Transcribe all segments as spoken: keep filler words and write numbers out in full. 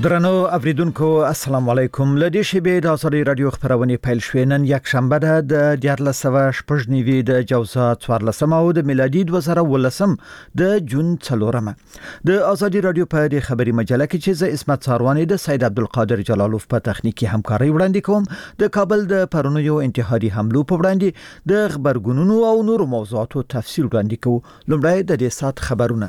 درنو اوریدونکو السلام علیکم. لدی شبې د ازادي رادیو خبرونه پیل شوې. نن یک شنبه ده د دیارلس سوه شپږ نوي د جوزا څوارلسم او د میلادي دوه زره ولسم د جون څلورمه. د ازادي رادیو په دې خبري مجله کې چې زه اسمت ساروانی د سید عبدالقادر جلالوف په تخنیکی همکاري وړاندې کوم. د کابل د پرونیو انتحاري حملو په وړاندې د خبرګونونو او نور موضوعاتو تفصیل وړاندې کوو. لومړی د دې سات خبرونه.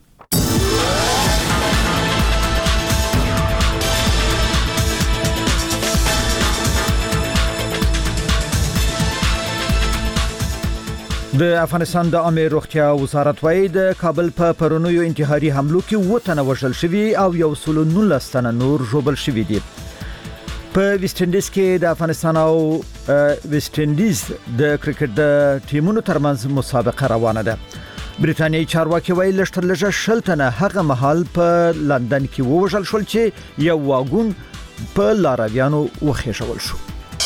د افغانستان د عامه روغتیا وزارت وايي د کابل په پرونیو انتحاري حملو کې و تنه وژل شوي او یو سل او نولس تنه نور ژوبل شوي دي. په ویسټ انډیز کې د افغانستان او ویسټ انډیز د کرکټ د ټیمونو ترمنځ مسابقه روانه ده. بریټانیایی چارواکي وايي لږتر لږه شل تنه هغه مهال په لندن کې ووژل شول چې یو واګون په لارویانو وخېژول شو.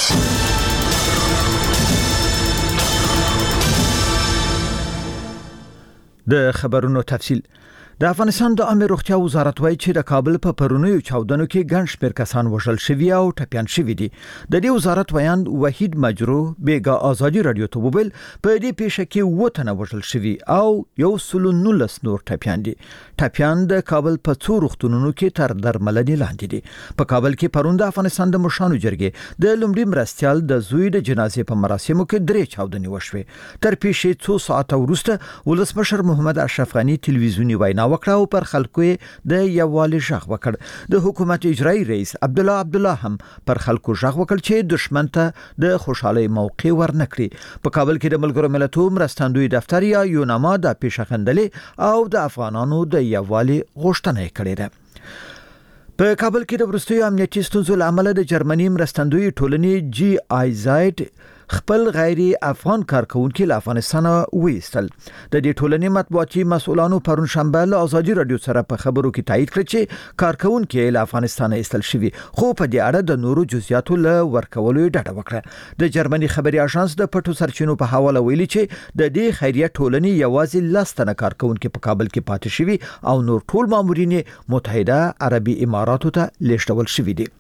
د خبرونو تفصیل. د افغانستان د عامه روغتیا وزارت وايي چې د کابل په پرونیو چاودنو کې ګڼ شمېر کسان وژل شوي او ټپيان شوي دي. د دې وزارت ویاند وحید مجرو بیګا ازادي رادیو ته وویل په دې پیښه کې و تنه وژل شوي او یو سل او نولس نور ټپيان دي. ټپيان د کابل په څو روغتونونو کې تر درملنې لاندې دي. په کابل کې پرون د افغانستان د مشرانو جرګې د لومړي مرستيال د زوی د جنازې په مراسمو کې درې چاودنې وشوې. تر پیښې څو ساعت وروسته ولسمشر محمد اشرف غنی ټلویزیونی وینا وکړه او پر خلکو د یووالي ژغ وکړ. د حکومت اجرایی رئیس عبد الله عبد الله هم پر خلکو ژغ وکړ چې دشمن ته د خوشحالي موقع ورنکړي. په کابل کې د ملګرو ملتونو مرستندوی دفتر یا یوناما د پیښخندلې او د افغانانو د یووالي غوښتنه کړې ده. په کابل کې د ورستیو امنیتي ستونزو لامل د جرمني مرستندوی ټولنې جی آی زد خپل غیر افغان کارکونکو له افغانستان وېستل. د دې ټولنې مطبوعاتي مسؤلانو پرون شنبه له ازادي رادیو سره په خبرو کې تایید کړ چې کارکونکو له افغانستان ایستل شوي، خو په دې اړه د نورو جزئیاتو له ورکولو ډډه وکړه. د جرمني خبري اژانس د پټو سرچینو په حواله ویلي چې د دې خیریه ټولنې یوازې لس تنه کارکونکو په کابل کې پاتې شوي او نور ټول مامورین متحده عربي اماراتو ته لیږدول شوي دي.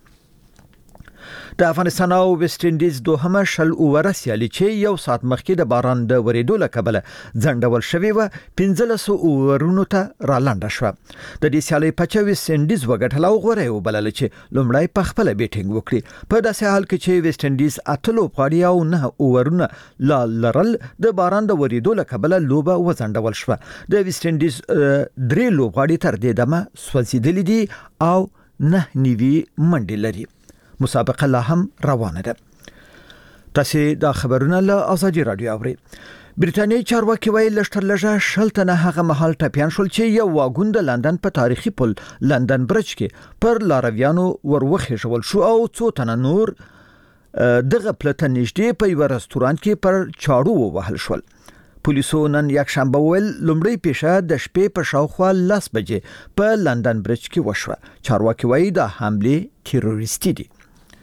د افغانستان او ویسټ انډیز دوهمه شل اووره سیالي چې یو ساعت مخکې د باران د ورېدو له کبله ځنډول شوې وه پنځلس اوورونو ته رالنډه شوه. د دې سیالۍ پچه ویسټ انډیز وګټله او غوره یې وبلله چې لومړی په خپله بیټینګ وکړي. په داسې حال کې چې ویسټ انډیز اته لوبغاړي او نه اوورونه لا لرل د باران د ورېدو له کبله لوبه وځنډول شوه. د ویسټ انډیز درې لوبغاړي تر دې دمه سوځېدلي دي او نه نوي منډې لري. مسابقه لا هم روانه ده. تاسو دا خبرونه له ازادي رادیو اورئ. بریټانیایی چارواکي وايي لږتر لږه شل تنه هغه مهال ټپيان شول چې یو واګون د لندن په تاریخي پل لندن برج کې پر لارویانو وروخېژول شو او څو تنه نور دغه پلته نږدې په یو رستورانت کې پر چاړو ووهل شول. پولیسو نن یک شنبه ویل لومړی پیښه د شپې په شاوخوا لس بجې په لندن برج کې وشوه. چارواکي وايي دا حمله تروریستي دي.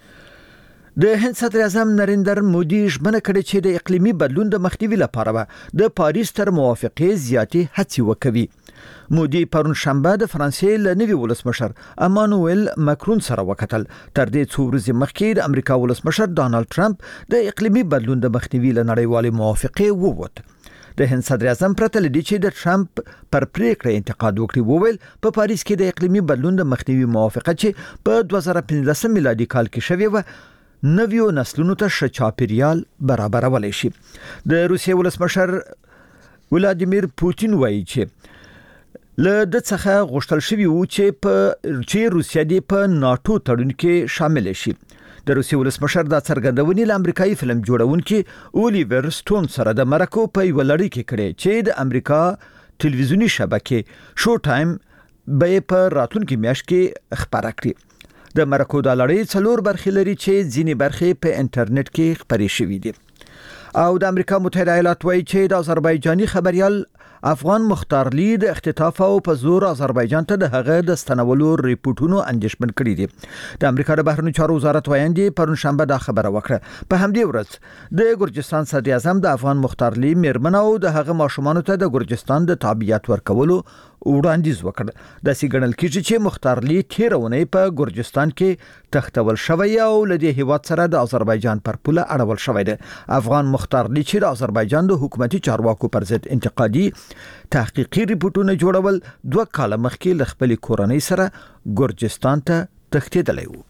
د هند صدر اعظم نریندر مودي ژمنه کړې چې د اقلیمي بدلون د مخنیوي لپاره به د پاریس تر موافقې زیاتې هڅې وکوي. مودي پرون شنبه د فرانسې له نوي ولسمشر امانوئل ماکرون سره وکتل. تر دې څو ورځې مخکې د امریکا ولسمشر ډانلډ ټرمپ د اقلیمي بدلون د مخنیوي له نړیوالې موافقې ووت. د هند صدر اعظم پرته لدی چې د ټرمپ پر پریکړه انتقاد وکړي وویل په پاریس کې د اقلیمي بدلون د مخنیوي موافقه چې په دوه زره پنځلس میلادي کال کې شوې و نویو نسلونو ته ښه چاپیریال برابرولای شي. د روسیې ولسمشر ولادیمیر پوتین وایي چې له د څخه غوښتل شوی و چې په چې روسیا دی په ناتو تړون کې شامل شي. د روسیې ولسمشر دا څرګندونې له امریکایي فلم جوړونکي اولیور سټون سره د مرکو په یو لړۍ کې کړې چې د امریکا ټلویزیونی شبکې شو ټایم به په راتلونکي میاشت کې خبره کړي. د مرکو د لړۍ څلور برخې لري چې ځینې برخې په انټرنیټ کې خپرې شوې دي. او د امریکا متحده ایالات وايي چې د آذربایجاني خبريال افغان مختارلی د اختطاف او په زور آذربایجان ته د هغه د ستنولو ریپورتونو اندیشمن کړي دي. د امریکا د بهرنیو چارو وزارت وایي پرون شنبه دا خبره وکړه. په همدې ورځ د ګرجستان صدر اعظم د افغان مختارلی میرمن او د هغه ماشومانو ته د ګرجستان د تابعیت ورکولو وړاندیز وکړ. د سیګنل کېږي چې مختارلی تیرونه په ګرجستان کې تختول شوی او لدی هیواد سره د آذربایجان پر پوله اړول شوی دی. افغان مختارلی چې د آذربایجان د حکومتي چارواکو پر ضد انتقادي تحقیقي ریپورتونه جوړول دوه کاله مخکې ل خپل کورنۍ سره ګرجستان ته تښتېدلی و.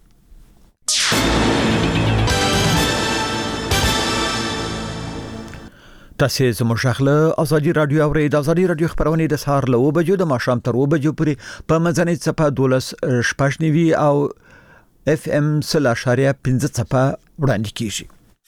تاسو زموږ خپل ازادي رادیو او د ازادي رادیو خبرونه د سهار له و بجو د ماښام تر و بجو پورې په مزنی صفه دولس شپږنیوي او اف ام سل اشاریه پنځه صفه وړاندې کیږي.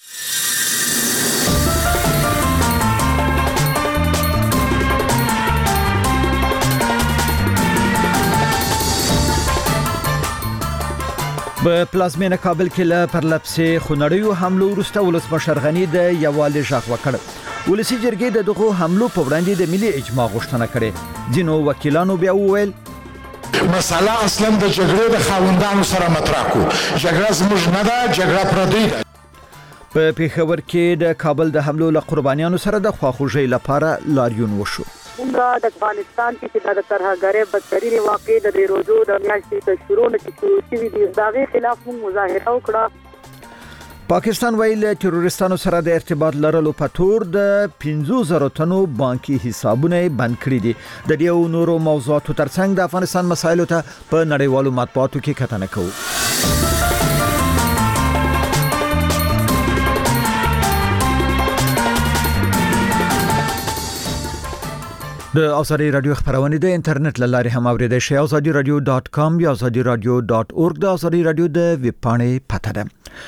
په پلازمینه کابل کې له پرلپسې خونړیو حملو وروسته ولسمشر غنی د یووالي ژغ وکړ. ولسی جرګې د دغه حملو په وړاندې د ملي اجماع غوښتنه کړې. ځینو وکیلانو بیا وویل مساله اصلا د جګړې د خاوندانو سره مطرح کو. جګړه زموږ نه ده، جګړه پردی ده. په پیښور کې د کابل د حملو له قربانیانو سره د خواخوږۍ لپاره لاریون وشو. دا د افغانستان کې د ترهګرۍ بدترین واقع د روزو د میاشتې د شروع نه شروع شوی دی. دغه خلاف مظاهره وکړه. پاکستان ویل تروریستانو سره د ارتباط لرلو په تور د پنځه زره تنو بانکي حسابونه بند کړی دي. د دې او نورو موضوعاتو ترڅنګ د افغانستان مسایلو ته په نړیوالو مطبوعاتو کې کتنه کوو. د ازادي رادیو خبرونه د انټرنیټ لارې هم اوریدئ شئ. ازادي رادیو ډاٹ کام یا ازادي رادیو ډاٹ اورګ د ازادي رادیو د ویب پاڼې پته ده.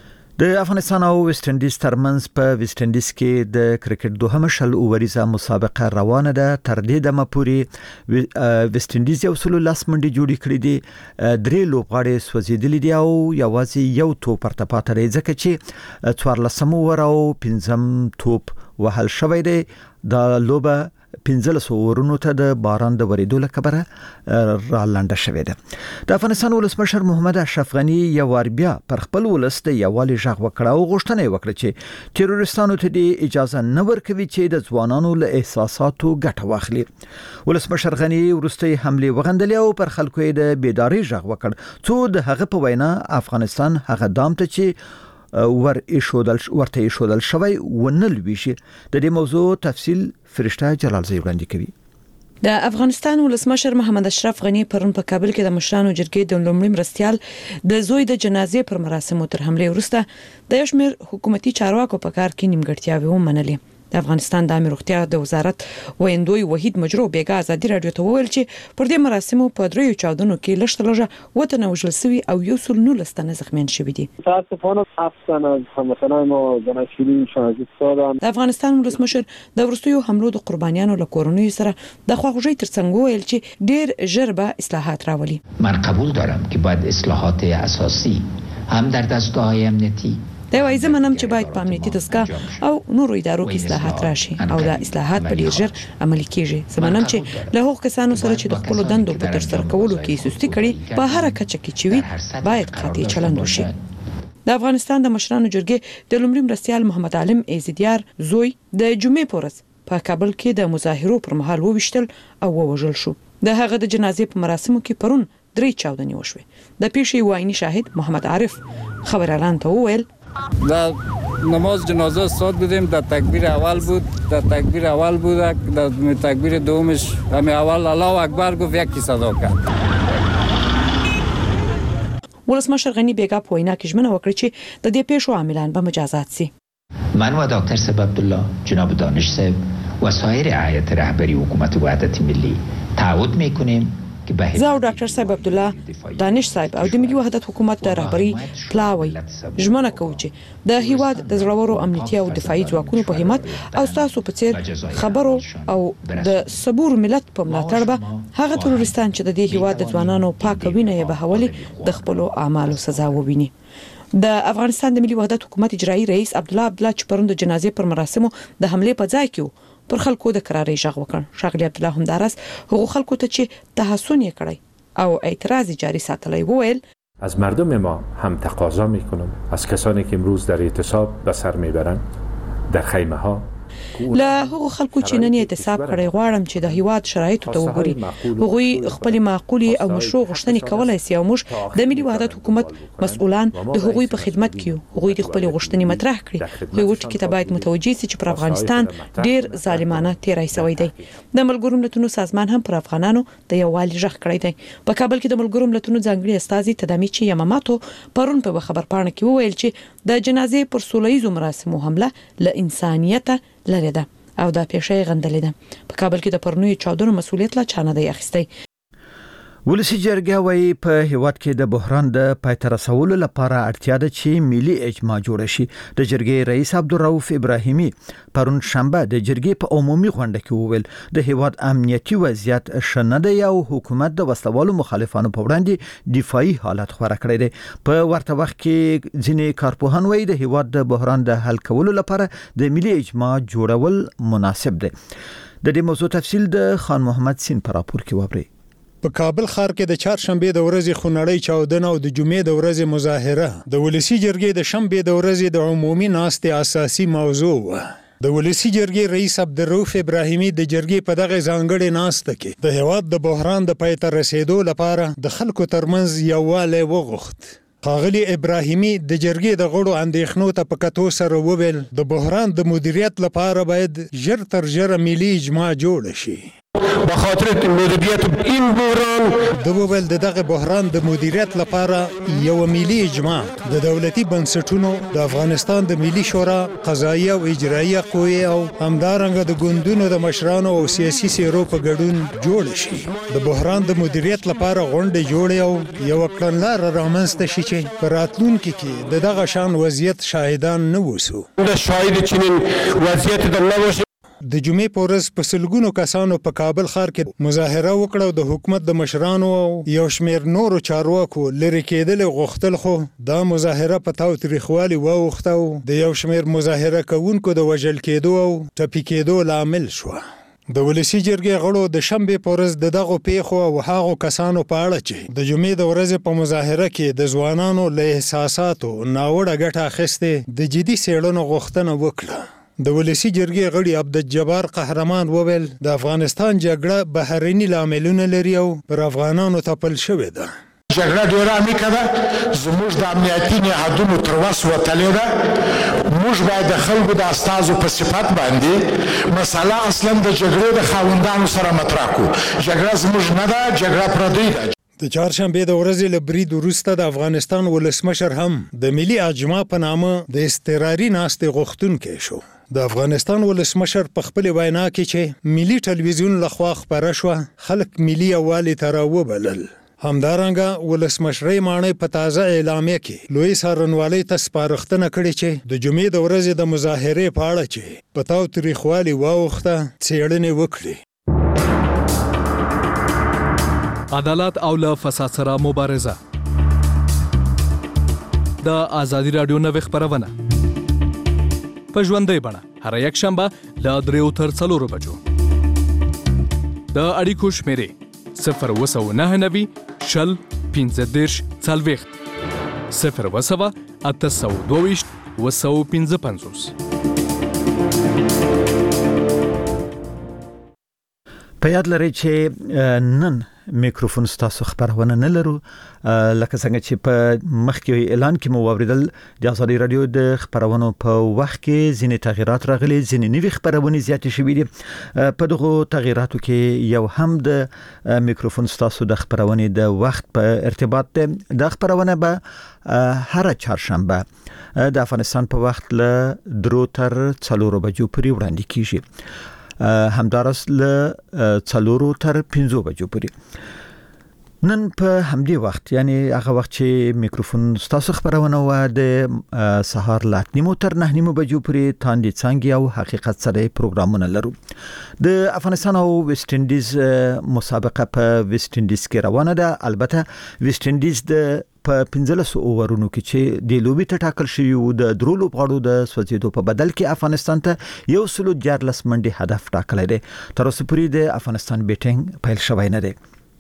د افغانستان او ویسټ انډیز ترمنځ په ویسټ انډیز کې د کرکټ دوهمه شل اووریزه مسابقه روانه ده. تر دې دمه پورې ویسټ انډیز یو سل لاس منډي جوړې کړې دي. درې لوبغاړي سوځېدلې دي او یوازې یو توپ پرته پاتې دی ځکه چې څوارلسم اوور او پنځم توپ وهل شوی دی. دا لوبه پنځلس اورونو ته د باران د ورېدو له کبله را لنډه شوې ده. د افغانستان ولسمشر محمد اشرف غنی یو وار بیا پر خپل ولس د یووالي ژغ وکړ او غوښتنه یې وکړه چې تروریستانو ته د اجازه نه ورکوي چې د ځوانانو له احساساتو ګټه واخلي. ولسمشر غنی وروستي حمله وغندلې او پر خلکو یې د بیداری ژغ وکړ څو د هغه په وینا افغانستان هغه دام ته چې ور ایشودل ورته ایشودل شوی ونل ویشي. د دې موضوع تفصیل فرشته جلال زی وړاندې کوي. د افغانستان ولسمشر محمد اشرف غنی پرون په کابل کې د مشرانو جرګې د لومړي مرستيال د زوی د جنازې پر مراسمو تر حمله وروسته د یشمیر حکومتي چارواکو په کار کې نیمګړتیاوې ومنلې. د افغانستان د امیر روغتیا د وزارت ویندوی وحید مجرو بیګا ازادي رادیو ته وویل چې پر دې مراسمو په دریو چاودنو کې لږ لږه وته وژل شوی او یو سل نولس تنه زخمیان شوي دي. متاسفانه افغان هموطنان ما دانشجویان شاهد سالان د افغانستان ولسمشر د ورستیو حملو د قربانیانو له کورنیو سره د خواخوږۍ ترڅنګ ویل چې ډیر ژر به اصلاحات راولي. من قبول دارم که باید اصلاحات اساسی هم در دستگاه‌های امنیتی دا وایي زمونږ چې باید په امنیتي دستګاه او نورو ادارو کې اصلاحات راشي او دا اصلاحات په ډیر ژر عملي کیږي. زمونږ چې له هغو کسانو سره چې د خپل دندو په تر سره کولو کې سستی کړي په هر کچه کې چوي باید قاطع چلند وشي. د افغانستان د مشرانو جرګې د لومړي مرستيال محمد عالم ایزدیار زوی د جمعې پورز په کابل کې د مظاهرو پر مهال وویشتل او ووژل شو. د هغه د جنازې په مراسمو کې پرون درې چاودنې وشوې. د پیښې وایني شاهد محمد عارف خبر اعلان ته وویل در نماز جنازه استاد بودیم. در تکبیر اول بود در تکبیر اول بود در تکبیر دومش همین اول الله اکبر گفت یکی صدا کرد. ولسمشر غنی بیګا په وینا کې ژمنه وکړه چې د دې پیښو عاملان به مجازات سي. من و دکتر صاحب عبدالله جناب دانش صاحب و سایر هیئت رهبری حکومت وحدت ملی تعهد میکنیم زه او ډاکټر صاحب عبدالله دانش صاحب او د ملي وحدت حکومت د رهبری پلاوی ژمنه کوي چې د هیواد د زړورو امنیتي او دفاعي ځواکونو په همت او تاسو په څیر خبرو او د صبور ملت په ملاتړ به هغه تروریستان چې د دې هیواد د ځوانانو پاک وینه یې بهولي د خپل اعمالو سزا وویني. د افغانستان د ملي وحدت حکومت اجرایی رئیس عبد الله عبد الله چې پرون د جنازې پر مراسمو د حمله په ځای کې پر خلکو د قرارې ژغ وکړ. ښاغلي عبدالله همدارس هغو خلکو ته چې تحسن یې کړی او اعتراض جاری ساتلی وویل از مردم ما هم تقاضا میکنم از کسانی که امروز در اعتصاب به سر میبرند در خیمه ها له هغو خلکو چې نن اعتصاب کړی غواړم چې د هیواد شرایطو ته وګوري. هغوی خپل معقولې او مشروع غوښتنې کولای سي او موږ د ملي وحدت حکومت مسؤلان د هغوی په خدمت کې یو. هغوی د خپل غوښتنې مطرح کړي. خو یو ټکي ته باید متوجه سي چې پر افغانستان ډیر ظالمانه تیری شوی دی. د ملګرو ملتونو سازمان هم پر افغانانو د یووالي ژغ کړی دی. په کابل کې د ملګرو ملتونو ځانګړي استازي تدامیچی یاماماتو پرون په خبر پاڼه کې وویل چې د جنازې پر سولهییزو مراسمو حمله له انسانیت لري ده او دا پیښه غندلې ده. په کابل کې د پرنوي چاودنو مسؤلیت لا چانه دی اخیستی. ولسی جرګه وايي په هیواد کې د بحران د پایته رسولو لپاره اړتیا ده چې ملي اجماع جوړ شي. د جرګې رئیس عبدالرؤف ابراهیمي پرون شنبه د جرګې په عمومي غونډه کې وویل د هیواد امنیتي وضعیت ښه نه دی او حکومت د وسلوالو مخالفانو په وړاندې دفاعي حالت غوره کړی دی. په ورته وخت کې ځینې کارپوهان وايي د هیواد د بحران د حل کولو لپاره د ملي اجماع جوړول مناسب دی. د دې موضوع تفصیل د خان محمد سین پر راپور کې وبري. په کابل ښار کې د چهارشنبه د ورځې خونړۍ چاودنه او د جمعې د ورځې مظاهره د ولسی جرګې د شنبه د ورځې د عمومي ناستې اساسي موضوع و. د ولسی جرګې رئیس عبدالرؤف ابراهیمي د جرګې په دغه ځانګړې ناسته کې د هیواد د بحران د پای ته رسیدو لپاره د خلکو ترمنځ یووالی وغوښت. ښاغلي ابراهیمي د جرګې د غړو اندېښنو ته په کتو سره وویل د بحران د مدیریت لپاره باید ژر تر ژره ملي اجماع جوړ شي. به خاطر مدیریت این بحران د وویل د دغه بحران د مدیریت لپاره یو ملي اجماع د دولتي بنسټونو د افغانستان د ملي شورا قضایي او اجرایي قوې او همدارنګه د ګوندونو د مشرانو او سیاسي څیرو په ګډون جوړ شي. د بحران د مدیریت لپاره غونډې جوړې او یو کړنلاره رامنځته شي چې په راتلونکي کې د دغه شان وضعیت شاهدان نه وسو. د شاهد چنین وضعیت د نوښت د جمعې په ورځ په سلګونو کسانو په کابل ښار کې مظاهره وکړه او د حکومت د مشرانو او یو شمېر نورو چارواکو لرې کېدل غوښتل، خو دا مظاهره په تاوتریخوالي واوښته او د یو شمېر مظاهره کوونکو د وژل کېدو او ټپي کېدو لامل شوه. د ولسی جرګې غړو د شنبې په ورځ د دغو پیښو او هغو کسانو په اړه چې د جمعې د ورځې په مظاهره کې د ځوانانو له احساساتو ناوړه ګټه اخیستې د جدي څېړنو غوښتنه وکړه. د ولسی جرګې غړي عبدالجبار قهرمان وویل د افغانستان جګړه بهرني لاملونه لري او پر افغانانو تپل شوې ده. جګړه ډېره عمیقه ده، زموږ د امنیتي نهادونو تر وس وتلې ده. موږ باید د خلکو د استازو په صفت باندې مسله اصلا د جګړې د خاوندانو سره مطرح کړو. جګړه زموږ نه ده، جګړه پردۍ ده. د چهارشنبې د ورځې له برید وروسته د افغانستان ولسمشر هم د ملي اجماع په نامه د اضطراري ناستې غوښتونکی شو. د افغانستان ولسمشر په خپل وینا کې چې ملي ټلویزیون لخوا خبره شوه خلک ملي یووالي ته راوبلل. همدارنګه ولسمشرۍ ماڼۍ په تازه اعلامیه کې لوی څارنوالۍ ته سپارښتنه کړې چې د جمعې د ورځې د مظاهرې په اړه چې په تاوتریخوالي واوښته څېړنې وکړي. عدالت او له فساد سره مبارزه. د ازادي رادیو نوې خبرونه په ژوندۍ بڼه هر یک شنبه له دریو تر څلورو بجو. د اړیکو شمیرې صفر اووه سوه نهه نوي شل پنځه دېرش څلوېښت صفر اووه سوه اته سوه دوه ویشت اووه سوه پنځه پنځوس. په یاد لرئ چې نن میکروفون ستاسو خبرونه نه لرو، لکه څنګه چې په مخکې اعلان کې مو واوریدل د ازادي رادیو د خبرونو په وخت کې ځینې تغیرات راغلي، ځینې نوې خبرونه زیاتې شوې دي. په دغه تغیراتو کې یو هم د میکروفون ستاسو د خبرونې د وخت په ارتباط ده. د خبرونه به هر چهارشنبه د افغانستان په وخت له درو تر څلورو بجو پورې وړاندې کیږي، همدارس له څلورو تر پنځو بجو پورې. نن په همدې وخت یعنی هغه وخت چې میکروفون ستاسو خبرونه و د سهار لا نیمو تر نه نیمو بجو پورې تاندې څنګه او حقیقت سره پروګرامونه لرو. د افغانستان او ویسټ انډیز مسابقه په ویسټ انډیز کې روانه ده. البته ویسټ انډیز د په پنځلس اوورونو کې چې د لوبي ته ټاکل شوی و د درو لوبغاړو د سوځیدو په بدل کې افغانستان ته یو سلو جارلس منډي هدف ټاکل دی. تر اوسه پورې د افغانستان بیټینګ پیل شوی نه دی.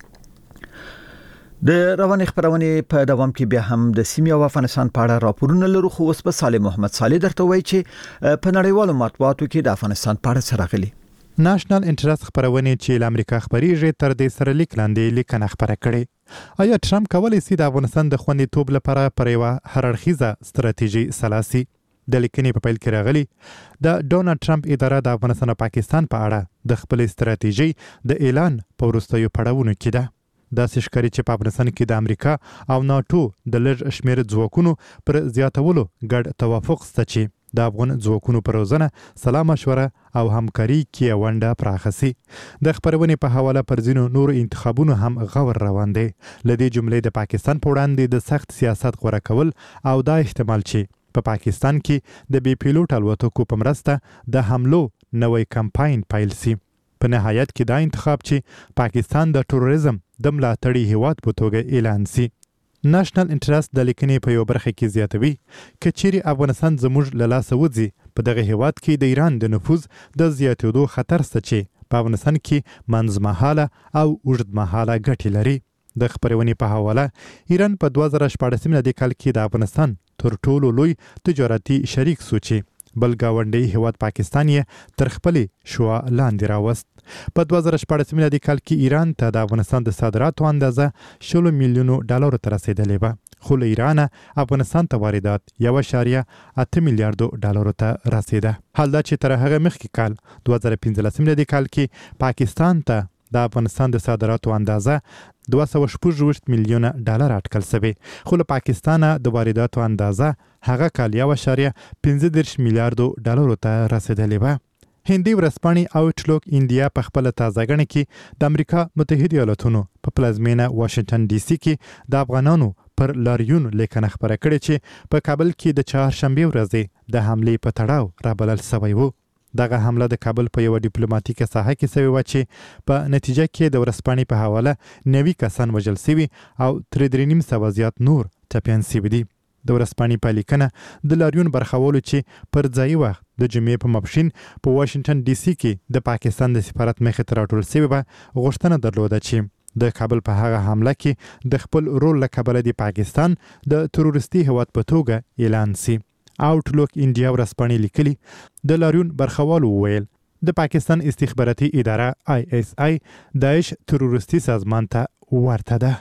د رواني خبرونه په دوام کې بیا هم د سیمې او افغانستان په اړه راپورونه لرو. خو اوس په صالح محمد صالح درته وایي چې په نړیوالو مطبوعاتو کې د افغانستان په اړه سره غلي ناشنل انټرست خبرونه چې د امریکا خبريږي تر دې سره لیک لاندې لیکنه خبره کړي. آیا ټرمپ کولی شي د افغانستان د خوندیتوب لپاره پر یو هررخیزه ستراتیژي سلاسي؟ د لیکنې په پیل کې راغلي د ډونالد ټرمپ اداره د افغانستان او پاکستان په اړه د خپل ستراتیژي د اعلان په وروستیو پړاوونو کې ده. دا سشکري چې په افغانستان کې د امریکا او ناتو د لږ شمیر ځواکونو پر زیاتولو ګډ توافق شته چې د افغان ځواکونو پر روزنه سلا مشوره او همکاري کې ونده پراخسي. د خبرونې په حواله پر ځینو نور انتخابونو هم غور روان دي. لدې جملې د پاکستان په وړاندې د سخت سیاست غوړه کول او دا احتمال چې په پا پاکستان کې د بي پیلوټ الوتکو په مرسته د حملو نوې کمپاین پیل سي. په نهایت کې دا انتخاب چې پاکستان د ټوریزم د ملاتړي هیواد په توګه اعلان سي. ناشنل انټرست د لیکنې په یو برخه کې زیاتوي کچيري افغانستان زموږ له لاسه وځي په دغه هیواد کې د ایران د نفوذ د زیاتېدو خطر شته چې په افغانستان کې منځمهاله او اوږدمهاله ګټې لري. د خبرونې په حواله ایران په دوه زره شپاړس میلادي کال کې د افغانستان تر ټولو لوی تجارتي شریک سو چې بل گاونډي هیواد پاکستان یې تر خپلې شوا لاندې راوست. په دوه زره شپاړس میلادي کال کې ایران ته د افغانستان د صادراتو اندازه شل میلیونو ډالر ته رسیدلې وه، خو له ایران افغانستان ته واردات یو اشاریه اته میلیارډ ډالر ته رسیده. حال دا چې تر هغه مخکې کال دوه زره پنځلس میلادي کال کې پاکستان ته د افغانستان د صادراتو اندازه دوه سوه شپږ میلیونه ډالر اټکل شوی، خو له پاکستان د وارداتو اندازه هغه کال یو اشاریه پنځه دېرش میلیارډ ډالر ته رسیدلې وه. هندي ورځپاڼې آوټلوک انډیا په خپل تازهګڼه کې د امریکا متحده ایالاتونو په پلازمینه واشنگټن ډي سي کې د افغانانو پر لاریون لیکنه خبره کړې چې په کابل کې د چهارشنبه ورځې د حملې په تړاو رابلل شوی و. دغه حمله د کابل په یو ډیپلوماټیکه ساحه کې شوې و چې په نتیجه کې د ورځپاڼې په حواله نوي کسان وژل شوي او تر درې نیم سوه زیات نور ټپیان شوي دي. د ورځپاڼې په لیکنه د لاریون برخولو چې پر ځایي وخت د جمعې په ماپښین په واشنگټن ډي سي کې د پاکستان د سفارت مخې ته راټول شوي وه غوښتنه درلوده چې د کابل په هغه حمله کې د خپل رول له کبله د پاکستان د تروریستي هیواد په توګه اعلان سي. آوټلوک انډیا ورځپاڼې لیکلي د لاریون برخوالو وویل د پاکستان استخباراتي اداره آی اس آی داعش تروریستي سازمان ته ورته ده.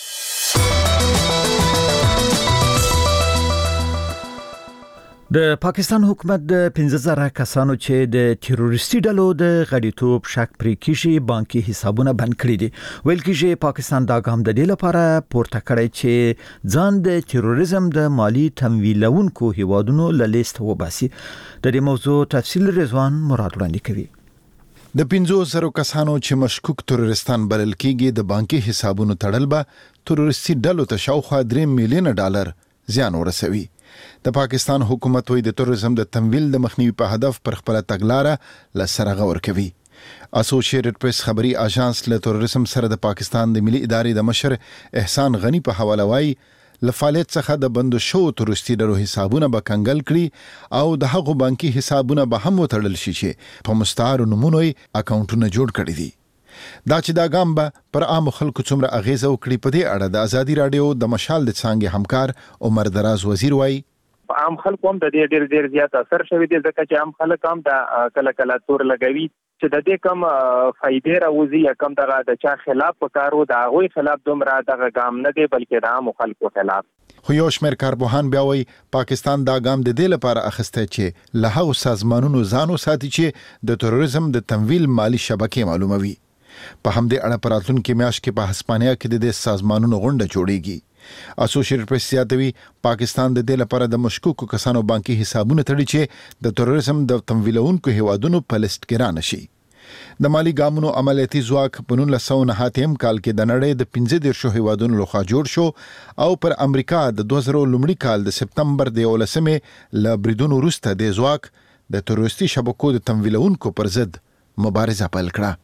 د پاکستان حکومت د پنځه زره کسانو چې د تروریستي ډلو د غړیتوب شک پرې کیږي بانکي حسابونه بند کړي دي. ویل کېږي پاکستان دا ګام د دې لپاره پورته کړی چې ځان د تروریزم د مالی تمویلونکو هیوادونو له لیست وباسي. د دې موضوع تفصیل رضوان مراد وړاندې کوي. د پنځو زرو کسانو چې مشکوک تروریستان بلل کېږي د بانکي حسابونو تړل به تروریستي ډلو ته شاوخوا درې میلیونه ډالر زیان ورسوي. د پاکستان حکومت وی د تروریزم د تمویل د مخنیوي په هدف پر خپل تګلارې لسره غور کوي. اسوسییټډ پریس خبري اژانس له تروریزم سره د پاکستان د ملي ادارې د مشر احسان غنی په حواله وایي لفالت څخه د بند شو تروریستي ډلو حسابونه به کنګل کړي او د هغو بانکي حسابونه به هم وتړل شي چې په مستعارو نمونو اکاونټونه جوړ کړي دي. دا چې دا ګام به پر عام خلکو څومره اغیزه وکړي په دې اړه د ازادي رادیو د مشال د څانګې همکار عمر دراز وزیر وایي عام خلکو هم د دې ډېر ډېر زیات اثر شوی دی ځکه چې عام خلک هم د کله کله تور لګوي چې د دې کم فائدې راوځي یا کم دغه د چا خلاف وکړو د هغوی خلاف دومره دغه ګام نه دی بلکې د عام خلکو خلاف. خو یو شمېر کارپوهان بیا وایي پاکستان دا ګام د دې لپاره اخیستی چې له هغو سازمانونو ځان وساتي چې د تروریزم د تمویل مالي شبکې معلوموي. په همدې اړه په راتلونکي میاشت کې په هسپانیا کې د دې سازمانونو غونډه جوړیږي. اسوسییټډ پریس زیاتوي پاکستان د دې لپاره د مشکوکو کسانو بانکي حسابونه تړي چې د تروریزم د تمویلونکو هیوادونو په لیست کې رانشي. د مالی ګامونو عملیاتي ځواک په نولس سوه نه اتیا کال کې د نړۍ د پنځه دېرشو هیوادونو لخوا جوړ شو او پر امریکا د دوه زره لومړي کال د سپتمبر د یولسمې له بریدونو وروسته د ځواک د تروریستي شبکو د تمویلونکو پر ضد مبارزه پیل کړه.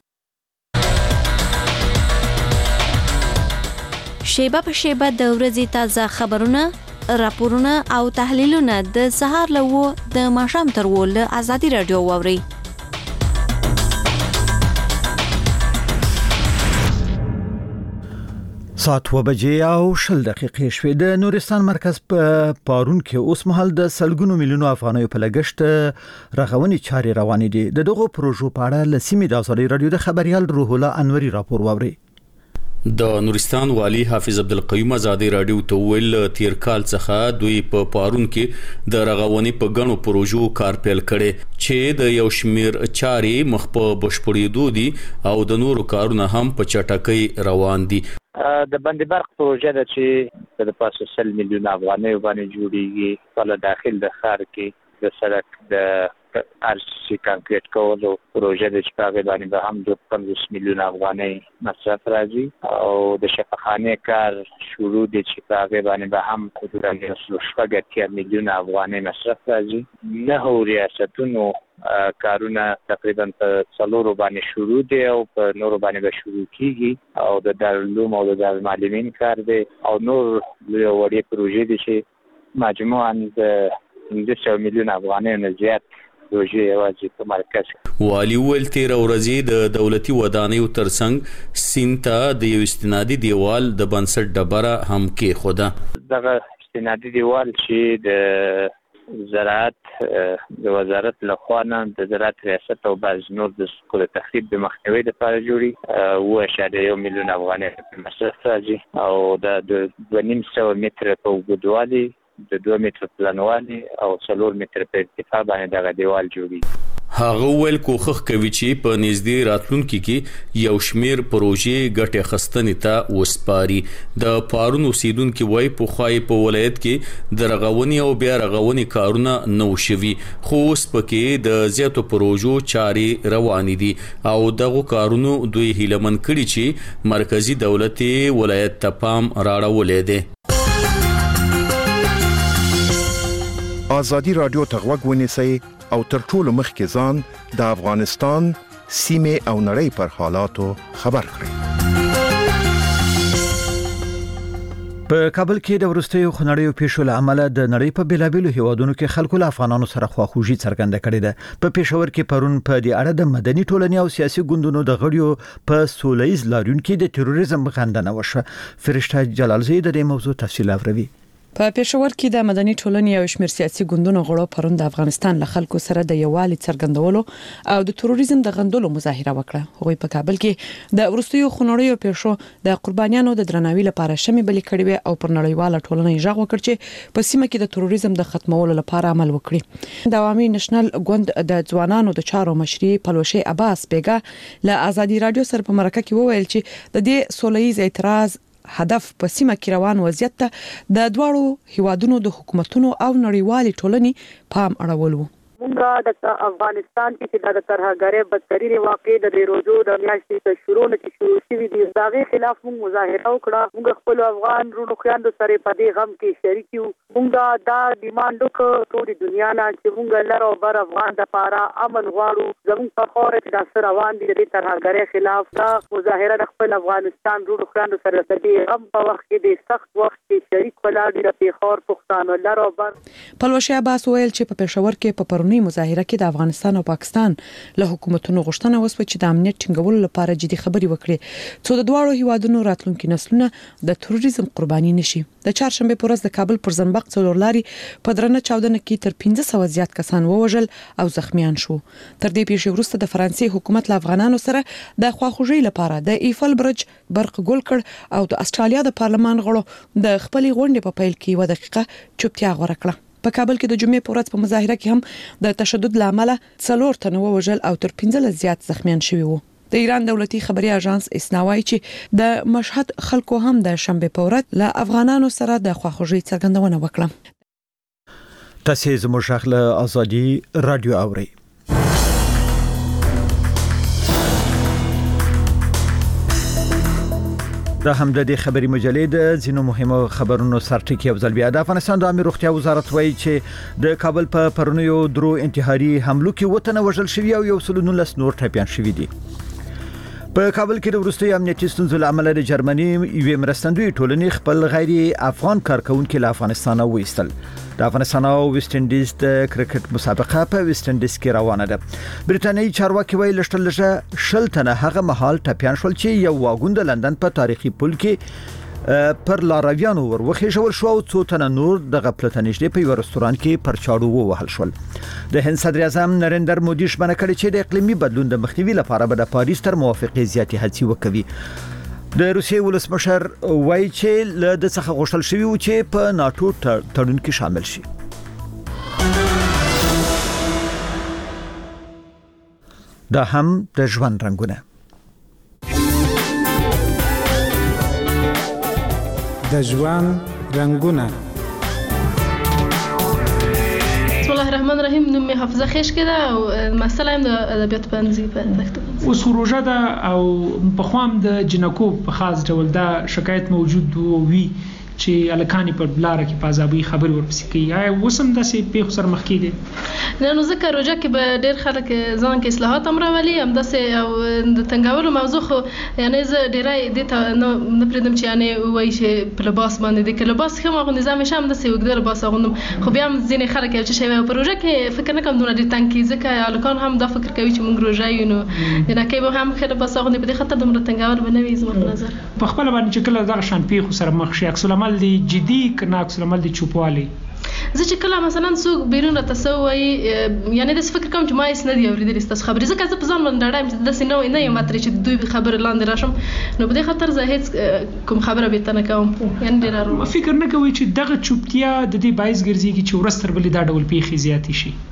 شیبه په شیبه د ورځې تازه خبرونه، راپورونه او تحلیلونه د سهار له و د ماښام تر و له ازادي رادیو واورئ. ساعت و بجې او شل دقیقې شوې. د نورستان مرکز په پارون کې اوس مهال د سلګونو میلیونو افغانیو په لګښت رغونې چارې روانې دي. د دغو پروژو په اړه له سیمې د ازادي رادیو د خبريال روح الله انوري راپور واورئ. د نورستان والی حافظ عبدالقیوم ازادي رادیو ته ویل تیر کال څخه دوی په پارون کې د رغونې په غنو پروژو کار پیل کړي چې د یو شمیر چارې مخ په بشپړېدو دي او د نورو کارونه هم په چټکۍ روان دي. د بند برق پروژه د چې د پاسه سل میلیون افغانۍ باندې جوړیږي په داخل د ښار کې د سړک د ارسي کانکریټ کولو پروژه د چپاغې باندې به هم د پنځوس میلیون افغانۍ مصرف راځي او د شفاخانه کار شروع د چپاغې باندې به هم حدود شپږ اتیا میلیون افغانۍ مصرف راځي. نه ریاستونو کارونه تقریبا په څلورو باندې شروع دي او په نورو باندې به شروع کیږي او د دارالعلوم او د دارالمعلمین کار دی او نور وړي پروژې دي چې مجموعاً د پنځه سوه میلیون افغانۍ نه زیات پروژې یوازې په مرکز. والی ویل تیر ورځې د دولتي ودانیو ترڅنګ سینتا د یو استنادي دیوال د بنسټ ډبره هم کې خوده. دغه استنادي دیوال چې د زراعت د وزارت لخوا نه د زراعت ریاست او بعض نور د سکول تخریب د مخنیوي لپاره جوړي و اشاریه یو میلیون افغانۍ مصرف راځي او د دوه نیم سوه متره په اوږدوالي د دوه متر پلانوالي او څلور متر په ارتفاع باندې دغه دیوال جوړي. هغه ویل کوښښ کوي چې په نږدې راتلونکي کې یو شمیر پروژې ګټه خستنې ته وسپاري. د پارون اوسیدونکو وای په خوای په ولایت کې د رغونې او بیا رغونې کارونه نو شوي خو اوس پکې د زیاتو پروژو چارې روان دي او دغه کارونو دوی هیلمن کړي چې مرکزی دولت ولایت ته پام راړولې ده. ازادي رادیو ته غوږ ونیسئ او تر ټولو مخکې ځان د افغانستان سیمې او نړۍ پر حالاتو خبر کړئ. په کابل کې د ورستیو خنړیو پیښو له امله د نړۍ په بیلابیلو هیوادونو کې خلکو له افغانانو سره خواخوږي څرګنده کړې ده. په پېښور کې پرون په دې اړه د مدني ټولنې او سیاسي ګوندونو د غړیو په سولهییز لاریون کې د تروریزم غندنه وشوه. فرشته جلالزی د دې موضوع تفصیل اوري. په پېښور کې د مدني ټولنې او شمېر سیاسي ګوندونو غړو پرون د افغانستان له خلکو سره د یووالي څرګندولو او د تروریزم د غندلو مظاهره وکړه. هغوی په کابل کې د ورستیو خنړیو پیښو د قربانیانو د درناوي لپاره شمې بلې کړې وې او پر نړیواله ټولنه یې غږ وکړ چې په سیمه کې د تروریزم د ختمولو لپاره عمل وکړي. د عوامي نېشنل ګوند د ځوانانو د چارو مشري پلوشي عباس بیګا له ازادي رادیو سره په مرکه کې وویل چې د دې سولهییز اعتراض هدف په سیمه کې روان وضعیت ته د دواړو هیوادونو د حکومتونو او نړیوالې ټولنې پام اړول وو. مونږه د افغانستان کې د ترهګرۍ بدترین واقع د روزو د میاشتې د شروع نه شروع شوې دي. دغه خلاف مونږ مظاهره وکړه. مونږ خپل افغان ورونو خويندو سره په دې غم کې شریک یو. مونږ دا ډیماند وکړو ټول دنیا نه چې مونږ لر او بر افغان د لپاره امن غواړو. زموږ په خور کې د سر روان دي د ترهګرۍ خلاف دا مظاهره د خپل افغانستان ورونو خويندو سره د دې غم په وخت کې د سخت وخت کې شریک ولاړ دي. د پیښور پښتانه لر او بر پلوشي عباس ویل چې په پېښور کې په پرونی مظاهره کې د افغانستان او پاکستان له حکومتونو غوښتنه وسوه چې د امنیت ټینګولو لپاره جدي خبرې وکړي څو د دواړو هیوادونو راتلونکي نسلونه د تروریزم قرباني نشي. د چهارشنبه په ورځ د کابل پر زنبق څلورلاري په درنه چاودنه کې تر پنځه سوه زیات کسان ووژل او زخمیان شو. تر دې پیښې وروسته د فرانسې حکومت له افغانانو سره د خواخوږۍ لپاره د ایفل برج برق ګل کړ او د استرالیا د پارلمان غړو د خپلې غونډې په پیل کې یو دقیقه چوپتیا غوړه کړه. په کابل کې د جمعې په ورځ په مظاهره کې هم د تشدد لامل څلور تنه ووژل او تر پنځه زیات زخمیان شوي وو. د ایران دولتي خبري اژانس اسنا وايي چې د مشهد خلکو هم د شنبه په ورځ له افغانانو سره د خواخوږۍ څرګندونه وکړه. تاسو زموږ له ازادي رادیو اورئ. دا هم د دې خبري مجلې د ځینو مهمو خبرونو سرټکی او ځل بیا د افغانستان د عامه روغتیا وزارت وایي چې د کابل په پرونیو درو انتحاري حملو کې وطن وژل شوی او یو سل نولس نور ټپيان شوی دي. په کابل کې د وروستي امنیتي ستونزو له امله د جرمني یوې مرستندوی ټولنې خپل غیر افغان کارکونکو له افغانستان وایستل. د افغانستان او ویسټ انډیز د کرکټ مسابقه په ویسټ انډیز کې روانه ده. برټانیې چارواکي وایي لشتل لږه شل تنه هغه مهال ټپيان شول چې یو واګون د لندن په تاریخي پل کې پر لارویانو ورخېژول شو او څو تنه نور د غفلت نشته په یو رستوران کې پر چاړو ووهل شول. د هند صدر اعظم نریندر مودي شمنه کړې چې د اقلیمي بدلون د مخنیوي لپاره به د پاریس تر موافقې زیاتې هڅې وکوي. د روسیې ولسمشر وایي چې له د څخه غوښتل شوی و چې په ناتو تړون کې شامل شي. دا هم د ژوند رنگونه. د ژوند رنگونه. بسم الله الرحمن الرحیم. نوم می حافظه خشکه ده او مسئله هم د ادبیات پنځي په پښتو. اوس پروژه ده او په خوام د جنکو په خاص ډول دا شکایت موجود وي چې الکانی په بلاره کې پازابي خبر ورپسې کوي. یا وسم داسې په خسر مخ کې دي نه نو ځکه روجه کې به ډېر خلک ځان کې اصلاحات امر ولي هم داسې او د تنګولو موضوع خو یعنی زه ډېرای د ته نو نه پردم چې یعنی وایي چې په لباس باندې د لباس خو هغه نظام شم داسې وګړي لباس هغه خو بیا هم ځینې خلک چې شی په پروژه کې فکر نه کوم دونه ډېر تنګي ځکه الکان هم دا فکر کوي چې موږ روجه یو نو نه کوي هم خله بس هغه په دې خاطر دومره تنګول بنوي زما په نظر په خپل باندې چې کله دا شان پیخو سره مخ شي عکس العمل دی جدي کنه عکس العمل دی چوپوالي. زه چې کله مثلا څوک بیرون راته سوی یعنی د فکر کوم چې ما هیڅ نه دی اورېدلی ستاسو خبرې ځکه زه په ځان باندې ډاډه یم چې داسې نه نه یم اترې چې دوی خبرې لاندې راشم نو په دې خاطر زه هیڅ کوم خبره بیرته نه کوم. یعنی ډېر ارام فکر نه کوي چې دغه چوپتیا د دې باعث ګرځي چې ورستر بلې دا ډول پیښې زیاتې شي.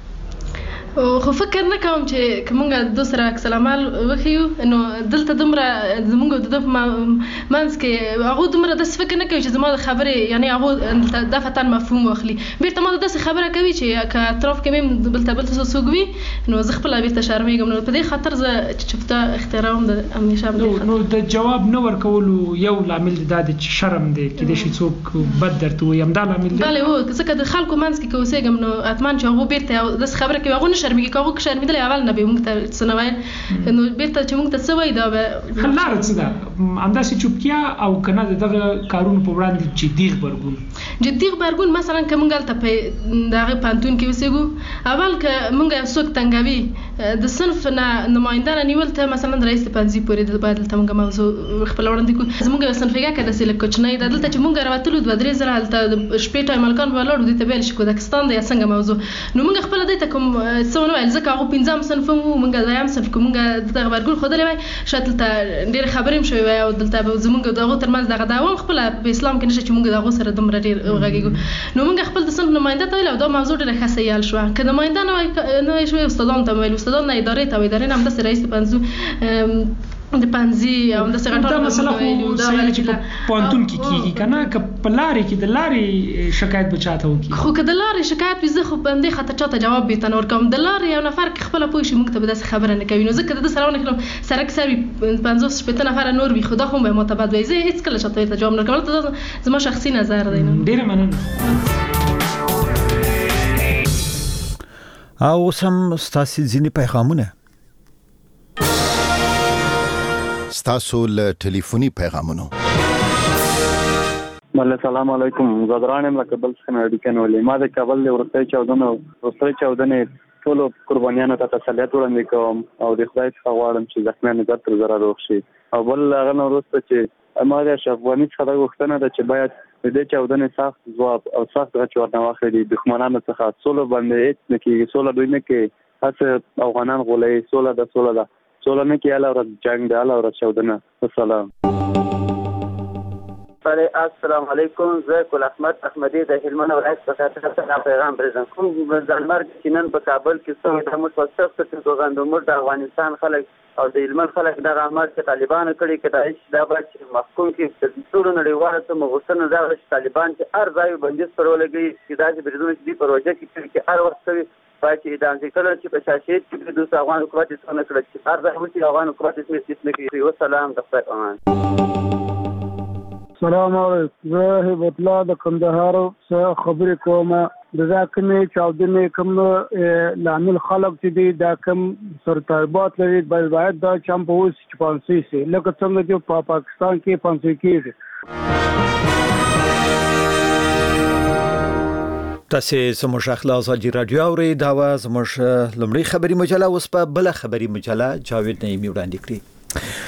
خو فکر نه کوم چې کومه د سره عکس العمل وخیو نو دلته دومره زمونږ د منځ کې هغه دومره د فکر نه کوي چې زما د خبرې یعنی هغه د فتن مفهوم واخلي بیرته ما د خبره کوي چې که اطراف کې مم بل تبل سوګوي نو زه خپل بیرته شرمېږم نو په دې خاطر زه چپتا احترام د همیشه نو د جواب نه ورکولو یو لامل د چې شرم دی کې د شي څوک بد درته وي هم دا لامل دی. بله و ځکه د خلکو منځ کې کوسېګم نو اتمن چې هغه بیرته د خبره کوي هغه شرمېږي کوو که شرمېدل اول نه به موږ ته څه نه وایي نو بیرته چې موږ ته څه وایي دا به حل لاره څه ده همداسې چوپتیا او که نه د دغه کارونو په وړاندې جدي غبرګون جدي غبرګون مثلا که موږ هلته په د هغې پوهنتون کې اوسېږو اول که موږ یو څوک تنګوي د صنف نه نماینده نه نیول ته مثلا د رئیس پوهنځي پورې باید دلته موږ موضوع خپله وړاندې کړو. زموږ یو صنفګه که داسې لږ کوچنی ده دلته چې موږ راوتلو دوه درې زره هلته شپې ټایم هلکان به ولاړو دوی ته ویل شي کوزاکستان دی یا څنګه موضوع نو موږ خپله دوی ته کوم څه ونه ویل ځکه هغه پنځم صنف وو موږ دویم صنف کې موږ دغه غبرګون ښودلی وای شاید دلته ډېرې خبرې هم شوې وای او دلته به زموږ د هغو ترمنځ دغه دعوا هم خپله په اسلام کې نشته چې موږ د هغو سره دومره ډېر وغږېږو نو موږ خپل د صنف نماینده ته ویل او دا موضوع ډېره ښه سیال شوه که نماینده نه وای نه وای شوی استادانو ته ویل استادان نه ادارې ته وایي ادارې نه همداسې رئیس د پوهنځي د پنځي او د دا مسله خو صحیح چې په پوهنتون کې کېږي که نه که په لارې کې د لارې شکایت به چاته وکړي خو که د لارې شکایت وي زه خو په همدې خاطر چاته جواب بېرته نه ورکوم د لارې یو نفر که خپله پوه شي موږ ته به داسې خبره نه کوي نو زه که د ده سره ونه کړم سړک سر وي پنځوس شپېته نفره نور وي خو دا خو به ما ته بد وایي زه هېڅکله چاته ورته جواب نه ورکوم دا زما شخصي نظر دی. ډېره مننه. او اوس هم ستاسې ځینې پیغامونه ستاسو له ټلیفوني پیغامونو. بله سلام علیکم زدران یم له کابل څخه اړیکه نیولې ما د کابل د وروستۍ چاودنو وروستۍ چاودنې ټولو قربانیانو ته تسلیت وړاندې کوم او د خدای څخه غواړم چې زخمیان زر تر زره روغ شي او بل هغه نه وروسته چې ما د اشرف غني څخه دا غوښتنه ده چې باید د دې چاودنې سخت ځواب او سخت غچ ورنه واخلي دښمنانو څخه سوله باندې هېڅ نه کېږي سوله دوی نه کوي هسې افغانان غولوي سوله ده سوله ده سوله نه کې اله ورځ جنګ ده اله ورځ چاودنه. السلام السلام علیکم زه ګل احمد احمدي د هلمند ولایت څخه تاسو پیغام پرېږدم کوم ځانمرګ چې نن په کابل کې څو د موږ په سخت کې توغندمر د افغانستان خلک او د هلمند خلک دغه عمل چې طالبانو کړي کې دا دا باید چې محکوم کې د ټولو نړیوالو ته مغوښتنه دا چې طالبان چې هر ځای بندیز پر ولګوي چې داسې بریدونه چې دي پروژه کې کوي چې هر وخت کوي باید چې اعدام شي کله چې په شاشید کې دوی افغان حکومت څه نه کړي چې هر ځای چې افغان حکومت هېڅ نه کوي. والسلام د خدای امان. سلام علیکم. زه هیبت الله د کندهار څخه خبرې کوم. د ځکه چاودنې کوم لامل خلک چې دي دا کوم سرطبات لري باید دا چم په اوس چې پانسي سي لکه څنګه چې په پاکستان کې پانسي کېږي. تاسو زموږ اخلاص ازادي رادیو اوري دا و زموږ لمړی خبري مجله اوس په بل خبري مجله جاوید نعیمی وړاندې کړی.